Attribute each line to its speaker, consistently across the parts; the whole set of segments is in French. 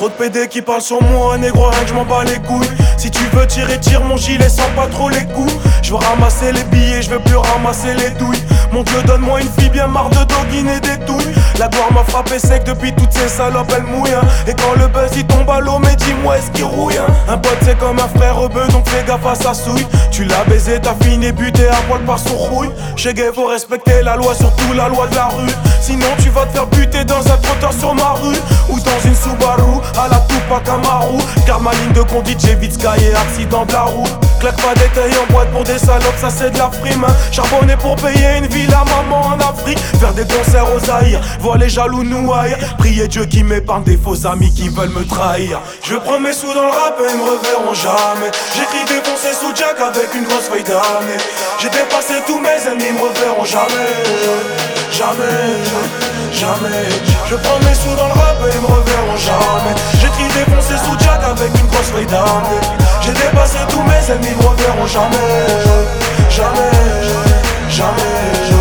Speaker 1: Trop de PD qui parlent sur moi, négro, rien que je m'en bats les couilles. Si tu veux tirer, tire mon gilet sans pas trop les coups. Je veux ramasser les billets, je veux plus ramasser les douilles. Mon Dieu, donne-moi une fille bien marre de doguiner des douilles. La gloire m'a frappé sec depuis toutes ces salopes, elle mouille hein. Et quand le buzz il tombe à l'eau, mais dis-moi est-ce qu'il rouille hein. Un pote c'est comme un frère rebeu, donc fais gaffe à sa souille. Tu l'as baisé, t'as fini buté à poil par son rouille. Chez Gay faut respecter la loi, surtout la loi de la rue. Sinon tu vas te faire buter dans un trottoir sur ma rue. Ou dans une Subaru, à la Tupac Amaru. Car ma ligne de conduite, j'évite Sky et accident de la route. Claque pas des tailles en boîte pour des salopes, ça c'est de la frime hein. Charbonner pour payer une ville à maman en Afrique. Faire des concerts aux Zaïre, voir les jaloux nous haïr. Prier Dieu qui m'épargne des faux amis qui veulent me trahir. Je prends mes sous dans le rap et ils me reverront jamais. J'écris défoncé sous Jack avec une grosse feuille d'année. J'ai dépassé tous mes ennemis, ils me reverront jamais. Jamais, jamais. Je prends mes sous dans le rap et ils me reverront jamais. J'écris défoncé sous Jack avec une grosse feuille d'année. J'ai dépassé tous mes ennemis, ils me reverront jamais. Jamais, jamais.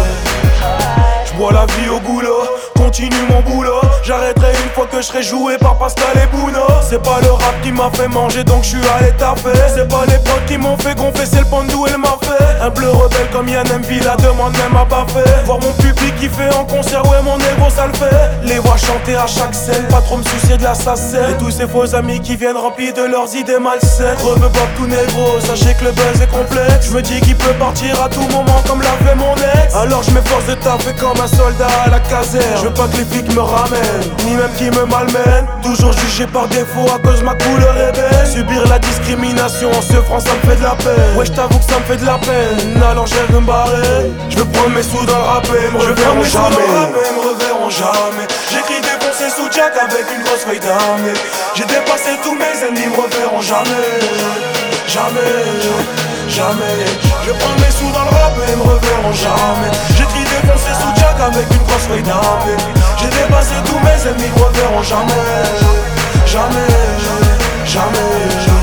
Speaker 1: J'bois la vie au goulot, continue mon boulot. J'arrêterai une fois que je serai joué par Pascal et Bouno. C'est pas le rap qui m'a fait manger donc je suis allé taper. C'est pas les potes qui m'ont fait gonfler, c'est le pandou elle m'a fait. Un bleu rebelle comme Yann MV, la demande même à pas fait. Voir mon public qui fait en concert, ouais mon ego ça le fait. Les voir chanter à chaque scène, pas trop me soucier de la sacelle. Et tous ces faux amis qui viennent remplis de leurs idées malsaines. Reveux Bob tout négro, sachez que le buzz est complet. Je me dis qu'il peut partir à tout moment comme l'a fait mon ex. Alors je m'efforce de taffer comme un soldat à la caserne. Je veux pas que les flics me ramènent, ni même qui me malmènent. Toujours jugé par défaut à cause de ma couleur est belle. Subir la discrimination en ce franc ça me fait de la peine. Ouais je t'avoue que ça me fait de la peine, alors je vais me barrer. Je veux prendre mes sous dans le rap et me reverront jamais. J'écris défoncé sous Jack avec une grosse feuille d'année. J'ai dépassé tous mes ennemis, me reverront jamais. Jamais, jamais. Je prends mes sous dans le rap et me reverront jamais. J'écris défoncé sous Jack avec une grosse feuille d'année. J'ai dépassé tous mes ennemis, me reverront jamais. Jamais, jamais.